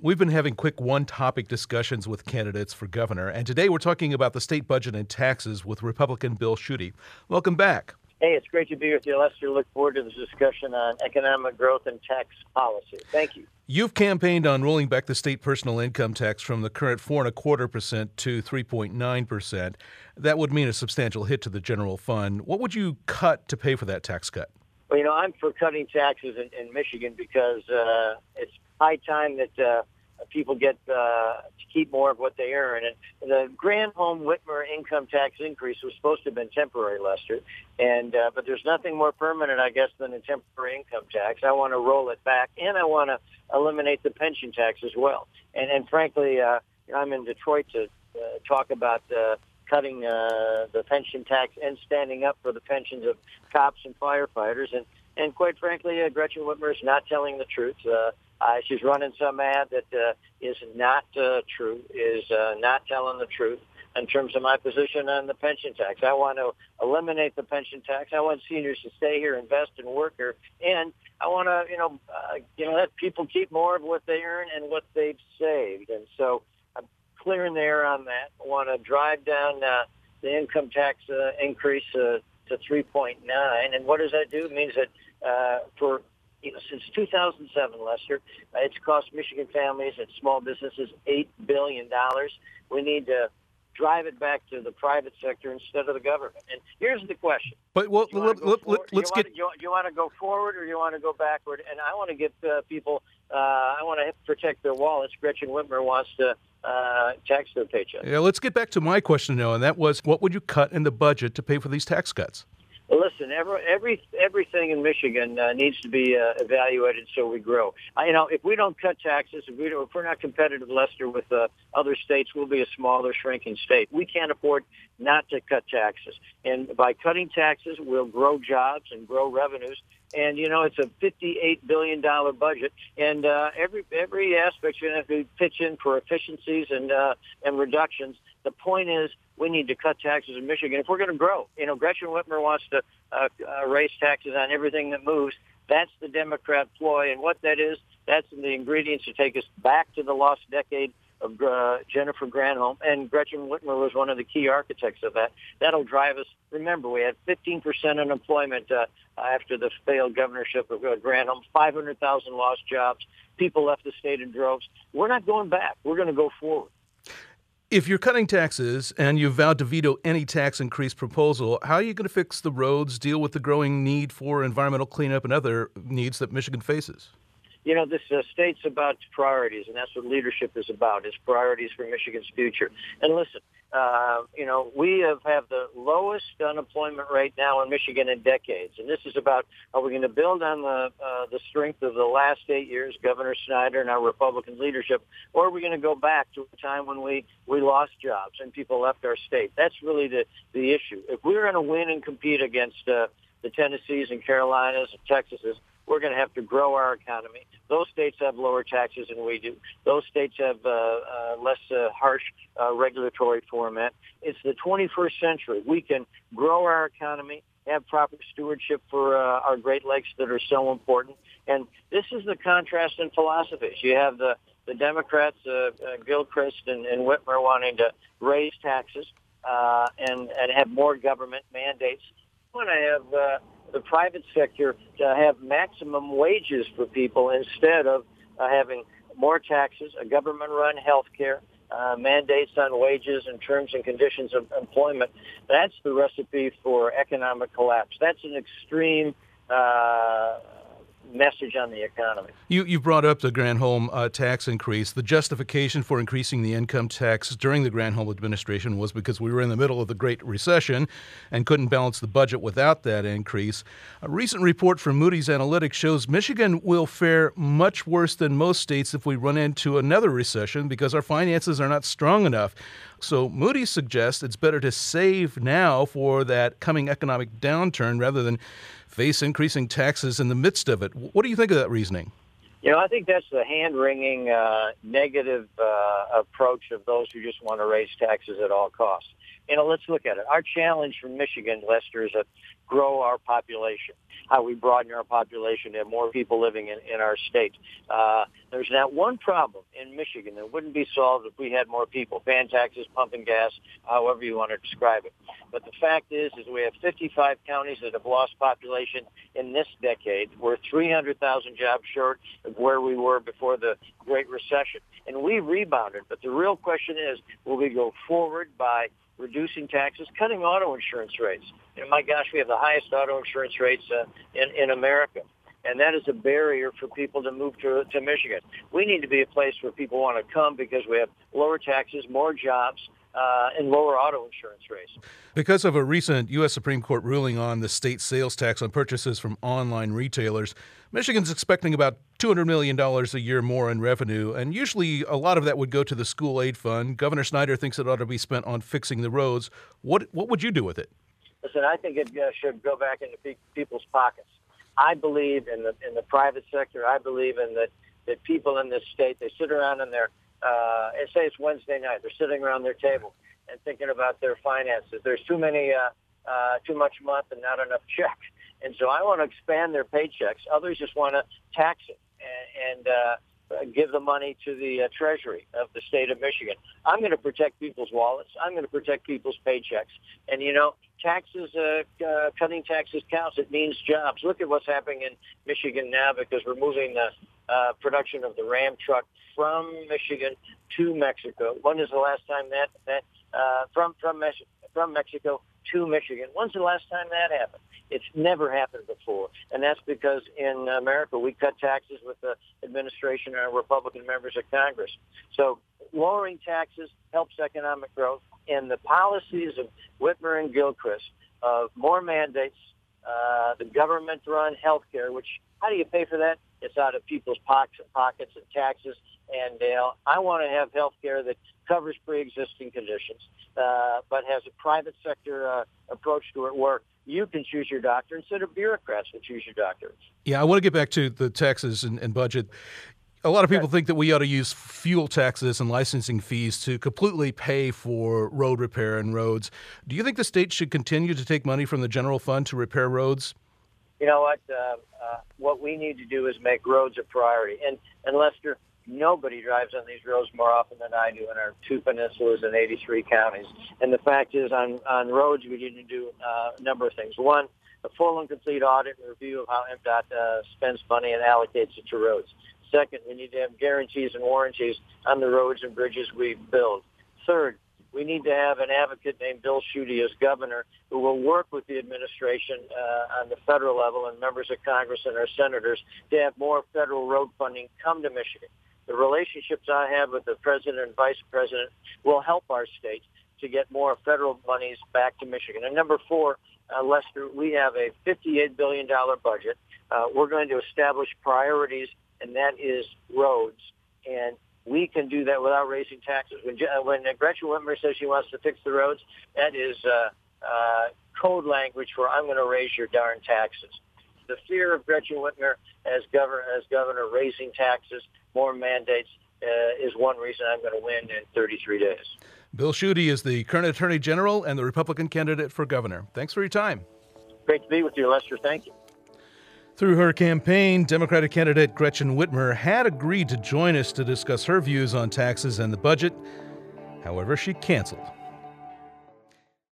We've been having quick one-topic discussions with candidates for governor, and today we're talking about the state budget and taxes with Republican Bill Schuette. Welcome back. Hey, it's great to be with you, Lester. Look forward to this discussion on economic growth and tax policy. Thank you. You've campaigned on rolling back the state personal income tax from the current 4.25% to 3.9%. That would mean a substantial hit to the general fund. What would you cut to pay for that tax cut? Well, I'm for cutting taxes in Michigan because it's high time that people get to keep more of what they earn. And the Granholm-Whitmer income tax increase was supposed to have been temporary, Lester, but there's nothing more permanent, I guess, than a temporary income tax. I want to roll it back, and I want to eliminate the pension tax as well. And frankly, I'm in Detroit to talk about cutting the pension tax and standing up for the pensions of cops and firefighters. And quite frankly, Gretchen Whitmer is not telling the truth. She's running some ad that is not true, is not telling the truth in terms of my position on the pension tax. I want to eliminate the pension tax. I want seniors to stay here, invest, and work here. And I want to, let people keep more of what they earn and what they've saved. And so I'm clearing the air on that. I want to drive down the income tax increase to 3.9. And what does that do? It means that since 2007, Lester, it's cost Michigan families and small businesses $8 billion. We need to drive it back to the private sector instead of the government. And here's the question. But let's get. You want to go forward or you want to go backward? And I want to give people. I want to protect their wallets. Gretchen Whitmer wants to tax their paycheck. Yeah, let's get back to my question now, and that was, what would you cut in the budget to pay for these tax cuts? Well, listen, everything in Michigan needs to be evaluated so we grow. If we don't cut taxes, if we're not competitive, Lester, with other states, we'll be a smaller, shrinking state. We can't afford not to cut taxes. And by cutting taxes, we'll grow jobs and grow revenues. And, it's a $58 billion budget. And every aspect you're going to have to pitch in for efficiencies and reductions. The point is, we need to cut taxes in Michigan if we're going to grow. Gretchen Whitmer wants to raise taxes on everything that moves. That's the Democrat ploy. And what that is, that's the ingredients to take us back to the lost decade of Jennifer Granholm. And Gretchen Whitmer was one of the key architects of that. That'll drive us. Remember, we had 15% unemployment after the failed governorship of Granholm, 500,000 lost jobs. People left the state in droves. We're not going back. We're going to go forward. If you're cutting taxes and you've vowed to veto any tax increase proposal, how are you going to fix the roads, deal with the growing need for environmental cleanup and other needs that Michigan faces? This state's about priorities, and that's what leadership is about, is priorities for Michigan's future. And listen, we have the lowest unemployment rate now in Michigan in decades. And this is about, are we going to build on the strength of the last 8 years, Governor Snyder and our Republican leadership, or are we going to go back to a time when we lost jobs and people left our state? That's really the issue. If we're going to win and compete against the Tennessees and Carolinas and Texases, we're going to have to grow our economy. Those states have lower taxes than we do. Those states have less harsh regulatory format. It's the 21st century. We can grow our economy, have proper stewardship for our Great Lakes that are so important. And this is the contrast in philosophies. You have the Democrats, Gilchrist and Whitmer, wanting to raise taxes and have more government mandates. We want to have the private sector to have maximum wages for people instead of having more taxes, a government-run health care, mandates on wages and terms and conditions of employment. That's the recipe for economic collapse. That's an extreme message on the economy. You brought up the Granholm tax increase. The justification for increasing the income tax during the Granholm administration was because we were in the middle of the Great Recession and couldn't balance the budget without that increase. A recent report from Moody's Analytics shows Michigan will fare much worse than most states if we run into another recession because our finances are not strong enough. So Moody's suggests it's better to save now for that coming economic downturn rather than face increasing taxes in the midst of it. What do you think of that reasoning? I think that's the hand-wringing negative approach of those who just want to raise taxes at all costs. Let's look at it. Our challenge for Michigan, Lester, is to grow our population, how we broaden our population to have more people living in our state. There's not one problem in Michigan that wouldn't be solved if we had more people, paying taxes, pumping gas, however you want to describe it. But the fact is we have 55 counties that have lost population in this decade. We're 300,000 jobs short of where we were before the Great Recession. And we rebounded. But the real question is, will we go forward by reducing taxes, cutting auto insurance rates? My gosh, we have the highest auto insurance rates in America. And that is a barrier for people to move to Michigan. We need to be a place where people want to come because we have lower taxes, more jobs, and lower auto insurance rates. Because of a recent U.S. Supreme Court ruling on the state sales tax on purchases from online retailers, Michigan's expecting about $200 million a year more in revenue, and usually a lot of that would go to the school aid fund. Governor Snyder thinks it ought to be spent on fixing the roads. What would you do with it? Listen, I think it should go back into people's pockets. I believe in the private sector. I believe in that people in this state, they sit around in their, and say it's Wednesday night, they're sitting around their table and thinking about their finances. There's too much month and not enough check. And so I want to expand their paychecks. Others just want to tax it and give the money to the Treasury of the state of Michigan. I'm going to protect people's wallets. I'm going to protect people's paychecks. And, taxes, cutting taxes counts. It means jobs. Look at what's happening in Michigan now because we're moving the production of the Ram truck from Michigan to Mexico. When is the last time from Mexico to Michigan? When's the last time that happened? It's never happened before. And that's because in America, we cut taxes with the administration and Republican members of Congress. So lowering taxes helps economic growth. And the policies of Whitmer and Gilchrist of more mandates, the government-run health care, which how do you pay for that? It's out of people's pockets and taxes. And I want to have health care that covers pre-existing conditions, but has a private sector approach to it where you can choose your doctor instead of bureaucrats will choose your doctor. Yeah, I want to get back to the taxes and budget. A lot of people think that we ought to use fuel taxes and licensing fees to completely pay for road repair and roads. Do you think the state should continue to take money from the general fund to repair roads? You know what? What we need to do is make roads a priority. And Lester, nobody drives on these roads more often than I do in our two peninsulas and 83 counties. And the fact is, on roads, we need to do a number of things. One, a full and complete audit and review of how MDOT spends money and allocates it to roads. Second, we need to have guarantees and warranties on the roads and bridges we build. Third, we need to have an advocate named Bill Schuette as governor who will work with the administration on the federal level and members of Congress and our senators to have more federal road funding come to Michigan. The relationships I have with the president and vice president will help our state to get more federal monies back to Michigan. And number four, Lester, we have a $58 billion budget. We're going to establish priorities, and that is roads. And we can do that without raising taxes. When Gretchen Whitmer says she wants to fix the roads, that is code language for I'm going to raise your darn taxes. The fear of Gretchen Whitmer as governor raising taxes, more mandates, is one reason I'm going to win in 33 days. Bill Schuette is the current Attorney General and the Republican candidate for governor. Thanks for your time. Great to be with you, Lester. Thank you. Through her campaign, Democratic candidate Gretchen Whitmer had agreed to join us to discuss her views on taxes and the budget. However, she canceled.